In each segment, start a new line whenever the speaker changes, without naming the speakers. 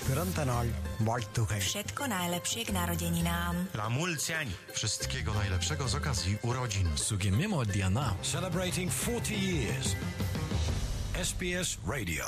பிறந்தநாள் வாழ்த்துகள்.
Všetko najlepšie k narodeninám.
La mulți ani.
Wszystkiego najlepszego z okazji urodzin.
Sugimimo Diana. Celebrating 40 years. SBS Radio.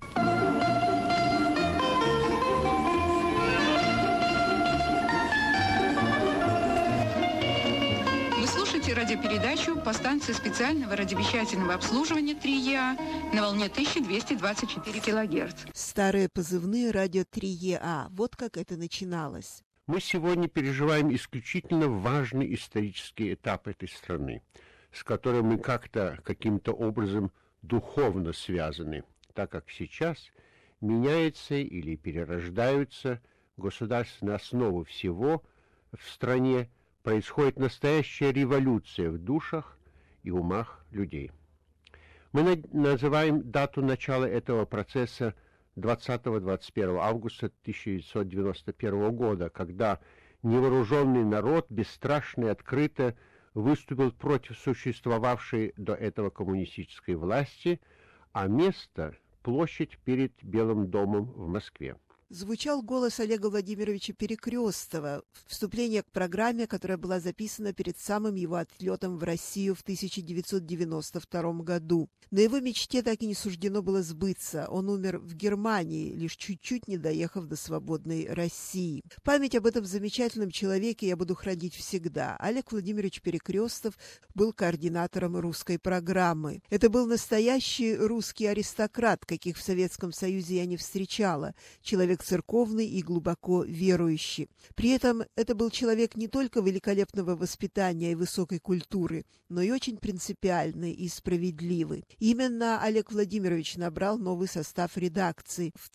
Вы слушаете радиопередачу по станции специального радиовещательного обслуживания 3ЕА на волне 1224 кГц.
Старые позывные радио 3ЕА. Вот как это начиналось.
Мы сегодня переживаем исключительно важный исторический этап этой страны, с которым мы каким-то образом духовно связаны, так как сейчас меняется или перерождаются государственные основы всего в стране, происходит настоящая революция в душах и умах людей. Мы называем дату начала этого процесса 20-21 августа 1991 года, когда невооруженный народ бесстрашно и открыто выступил против существовавшей до этого коммунистической власти, а место – площадь перед Белым домом в Москве.
Звучал голос Олега Владимировича Перекрестова, вступление к программе, которая была записана перед самым его отлетом в Россию в 1992 году. Но его мечте так и не суждено было сбыться. Он умер в Германии, лишь чуть-чуть не доехав до свободной России. Память об этом замечательном человеке я буду хранить всегда. Олег Владимирович Перекрестов был координатором русской программы. Это был настоящий русский аристократ, каких в Советском Союзе я не встречала. Человек церковный и глубоко верующий. При этом это был человек не только великолепного воспитания и высокой культуры, но и очень принципиальный и справедливый. Именно Олег Владимирович набрал новый состав редакции в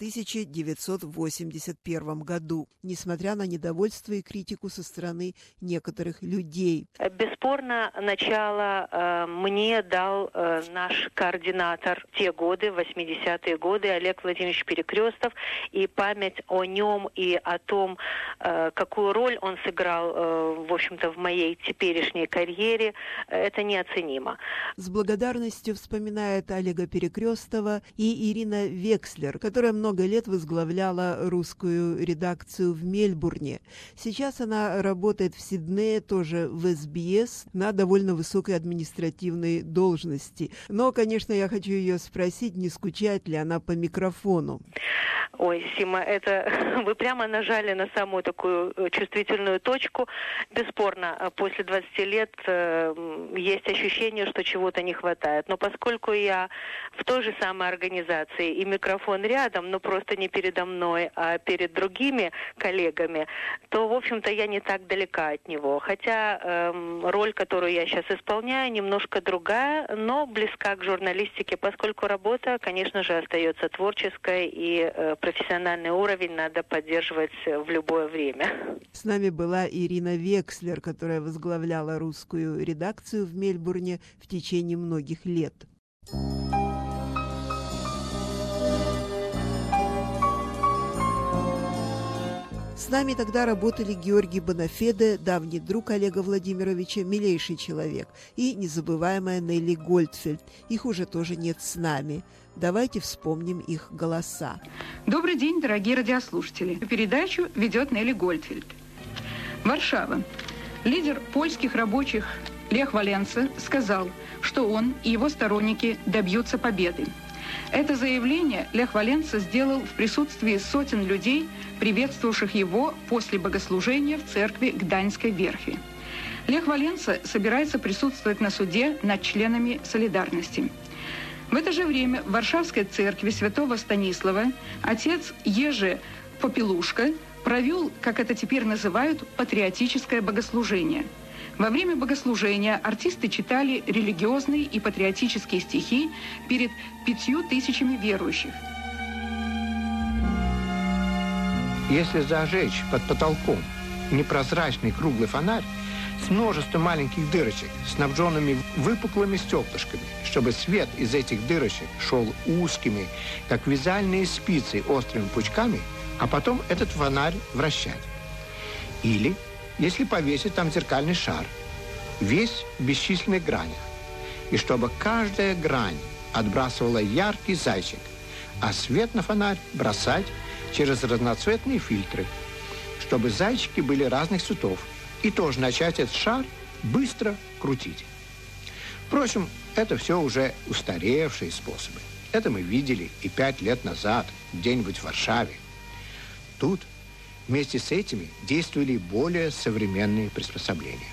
1981 году, несмотря на недовольство и критику со стороны некоторых людей.
Бесспорно, начало мне дал наш координатор в те годы, 80-е годы, Олег Владимирович Перекрестов, и память о нем и о том, какую роль он сыграл, в общем-то, в моей теперешней карьере, это неоценимо.
С благодарностью вспоминает Олега Перекрестова и Ирина Векслер, которая много лет возглавляла русскую редакцию в Мельбурне. Сейчас она работает в Сиднее, тоже в СБС, на довольно высокой административной должности. Но, конечно, я хочу ее спросить, не скучает ли она по микрофону.
Ой, Сима, это вы прямо нажали на самую такую чувствительную точку. Бесспорно, после 20 лет есть ощущение, что чего-то не хватает. Но поскольку я в той же самой организации и микрофон рядом, но просто не передо мной, а перед другими коллегами, то, в общем-то, я не так далека от него. Хотя роль, которую я сейчас исполняю, немножко другая, но близка к журналистике, поскольку работа, конечно же, остается творческой, и профессиональный уровень надо поддерживать в любое время.
С нами была Ирина Векслер, которая возглавляла русскую редакцию в Мельбурне в течение многих лет. С нами тогда работали Георгий Бонафеде, давний друг Олега Владимировича, милейший человек, и незабываемая Нелли Гольдфельд. Их уже тоже нет с нами. Давайте вспомним их голоса.
Добрый день, дорогие радиослушатели. Передачу ведет Нелли Гольдфельд. Варшава. Лидер польских рабочих Лех Валенса сказал, что он и его сторонники добьются победы. Это заявление Лех Валенса сделал в присутствии сотен людей, приветствовавших его после богослужения в церкви Гданьской верфи. Лех Валенса собирается присутствовать на суде над членами «Солидарности». В это же время в Варшавской церкви святого Станислава отец Ежи Попелушка провел, как это теперь называют, патриотическое богослужение. Во время богослужения артисты читали религиозные и патриотические стихи перед 5000 верующих.
Если зажечь под потолком непрозрачный круглый фонарь с множеством маленьких дырочек, снабженными выпуклыми стеклышками, чтобы свет из этих дырочек шел узкими, как вязальные спицы, острыми пучками, а потом этот фонарь вращать. Или, если повесить там зеркальный шар, весь в бесчисленных гранях, и чтобы каждая грань отбрасывала яркий зайчик, а свет на фонарь бросать через разноцветные фильтры, чтобы зайчики были разных цветов, и тоже начать этот шар быстро крутить. Впрочем, это все уже устаревшие способы. Это мы видели и 5 лет назад, где-нибудь в Варшаве. Тут вместе с этими действовали более современные приспособления.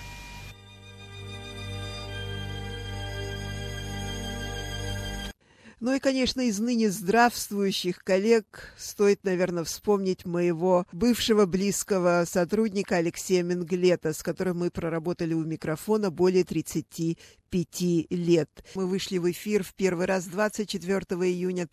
Ну и, конечно, из ныне здравствующих коллег стоит, наверное, вспомнить моего бывшего близкого сотрудника Алексея Менглета, с которым мы проработали у микрофона более 35 лет. Мы вышли в эфир в первый раз 24 июня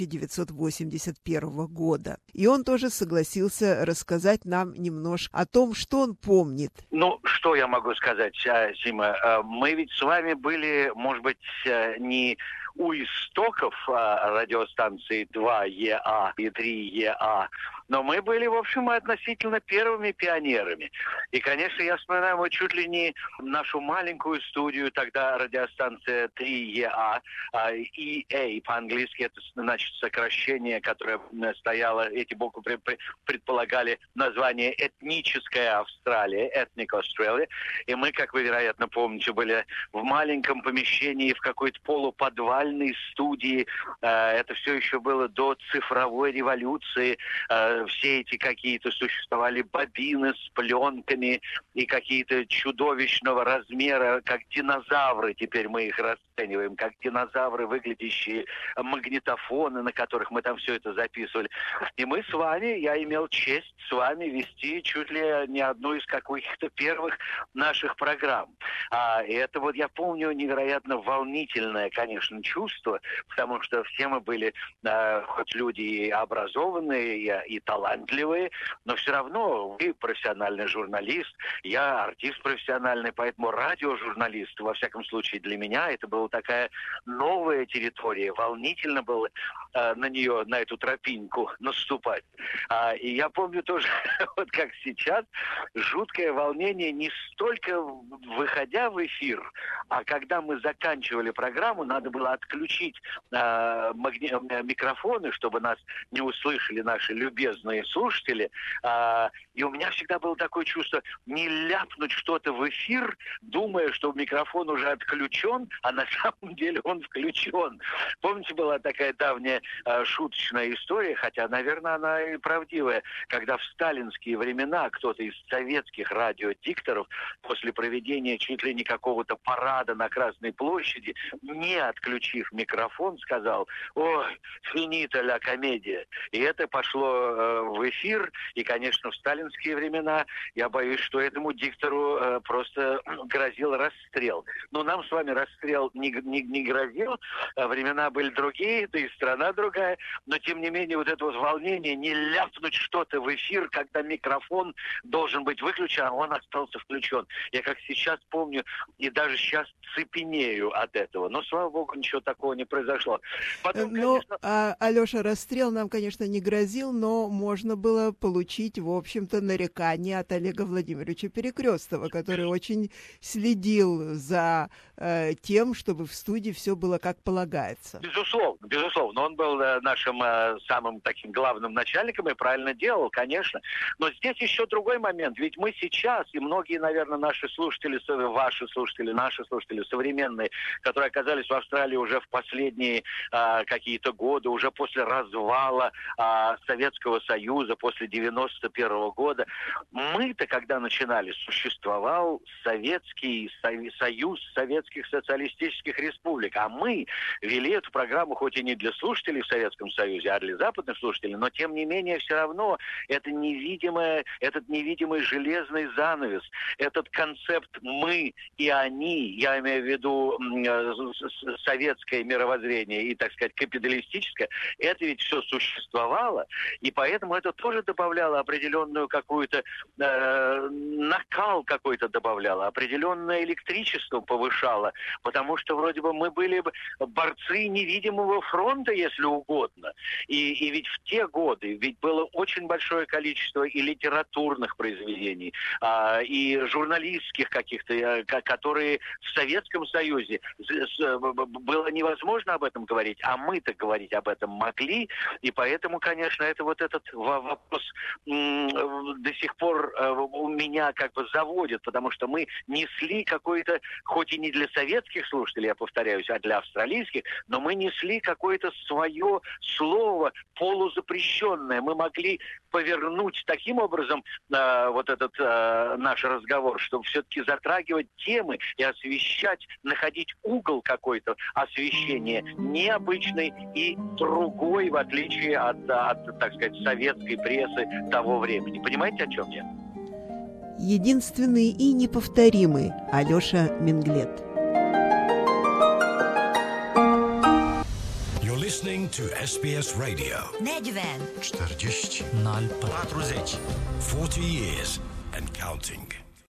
1981 года. И он тоже согласился рассказать нам немножко о том, что он помнит.
Ну, что я могу сказать, Сима? Мы ведь с вами были, может быть, не у истоков радиостанции 2ЕА и 3ЕА, но мы были, в общем, относительно первыми пионерами. И, конечно, я вспоминаю, мы чуть ли не нашу маленькую студию, тогда радиостанция 3ЕА, EA по-английски, это значит сокращение, которое стояло, эти буквы предполагали название «Этническая Австралия», «Ethnic Australia». И мы, как вы, вероятно, помните, были в маленьком помещении, в какой-то полуподвальной студии. Это все еще было до цифровой революции. Все эти какие-то существовали бобины с пленками и какие-то чудовищного размера, как динозавры, теперь мы их расцениваем, как динозавры, выглядящие магнитофоны, на которых мы там все это записывали. И мы с вами, я имел честь с вами вести чуть ли не одну из каких-то первых наших программ. И это вот, я помню, невероятно волнительное, конечно, чувство, потому что все мы были хоть люди и образованные, и талантливые, но все равно вы профессиональный журналист, я артист профессиональный, поэтому радиожурналист, во всяком случае для меня, это была такая новая территория, волнительно было на нее, на эту тропинку наступать. И я помню тоже, вот как сейчас, жуткое волнение не столько выходя в эфир, а когда мы заканчивали программу, надо было отключить микрофоны, чтобы нас не услышали наши любезные слушатели. И у меня всегда было такое чувство не ляпнуть что-то в эфир, думая, что микрофон уже отключен, а на самом деле он включен. Помните, была такая давняя шуточная история, хотя, наверное, она и правдивая, когда в сталинские времена кто-то из советских радиодикторов после проведения чуть ли не какого-то парада на Красной площади, не отключив микрофон, сказал: «Ой, финита ля комедия». И это пошло в эфир, и, конечно, в сталинские времена, я боюсь, что этому диктору просто грозил расстрел. Но нам с вами расстрел не грозил, времена были другие, да и страна другая, но, тем не менее, вот это вот волнение, не ляпнуть что-то в эфир, когда микрофон должен быть выключен, а он остался включен. Я как сейчас помню, и даже сейчас цепенею от этого. Но, слава богу, ничего такого не произошло. Потом, конечно...
Алеша, расстрел нам, конечно, не грозил, но можно было получить, в общем-то, нарекание от Олега Владимировича Перекрестова, который очень следил за тем, чтобы в студии все было как полагается.
Безусловно, безусловно. Он был нашим самым таким главным начальником и правильно делал, конечно. Но здесь еще другой момент. Ведь мы сейчас, и многие, наверное, наши слушатели, ваши слушатели, наши слушатели современные, которые оказались в Австралии уже в последние какие-то годы, уже после развала Советского Союза, после 91 года, мы-то, когда начинали, существовал Советский Союз Советских Социалистических Республик, а мы вели эту программу хоть и не для слушателей в Советском Союзе, а для западных слушателей, но тем не менее все равно этот невидимый железный занавес, этот концепт «мы» и «они», я имею в виду советское мировоззрение и, так сказать, капиталистическое, это ведь все существовало, и поэтому это тоже добавляло определенную какую-то накал какой-то добавляло, определенное электричество повышало, потому что вроде бы мы были борцы невидимого фронта, если если угодно. И ведь в те годы ведь было очень большое количество и литературных произведений, и журналистских каких-то, которые в Советском Союзе было невозможно об этом говорить, а мы-то говорить об этом могли, и поэтому, конечно, это вот этот вопрос до сих пор у меня как бы заводит, потому что мы несли какой-то, хоть и не для советских слушателей, я повторяюсь, а для австралийских, но мы несли какое-то свое слово полузапрещенное. Мы могли повернуть таким образом вот этот наш разговор, чтобы все-таки затрагивать темы и освещать, находить угол какой-то освещения необычный и другой, в отличие от, так сказать, советской прессы того времени. Понимаете, о чем я?
Единственный и неповторимый Алеша Менглет.
You're listening to SBS Radio.
40.
40.
40 years and counting.